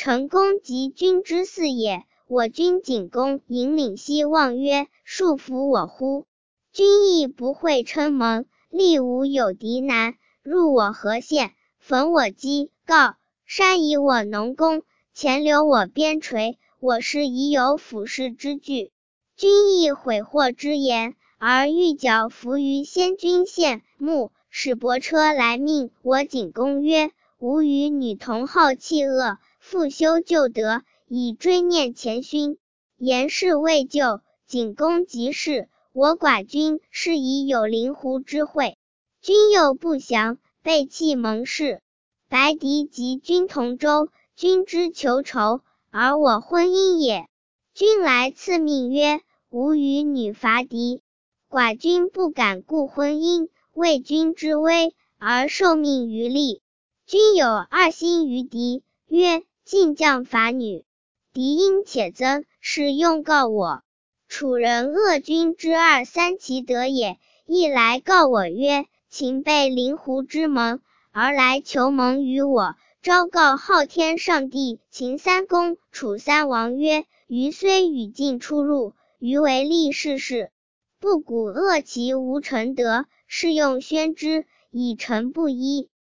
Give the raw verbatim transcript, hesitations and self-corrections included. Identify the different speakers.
Speaker 1: 成公即君之嗣也。我君景公引领西望曰：束缚我乎？君亦不会称盟，力无有敌难，入我河县，焚我鸡告，山以我农工，钱流我边陲，我师已有俯视之惧。君亦悔祸之言，而欲剿伏于先君县牧，使伯车来命我景公曰：吾与女同好弃恶，复修旧德，以追念前勋。言事未就，景公即逝。我寡君是以有灵狐之惠，君又不降，背弃盟誓。白狄及君同舟，君之求仇，而我婚姻也。君来赐命曰：吾与女伐狄，寡君不敢顾婚姻，为君之危，而受命于利。君有二心于狄，曰：晋将伐女，狄因且增，是用告我。楚人恶君之二三其德也，亦来告我曰：秦背灵狐之盟，而来求盟于我。昭告昊天上帝秦三公、楚三王曰：余虽与晋出入，余为利士士，不鼓恶其无成德，是用宣之，以成不一。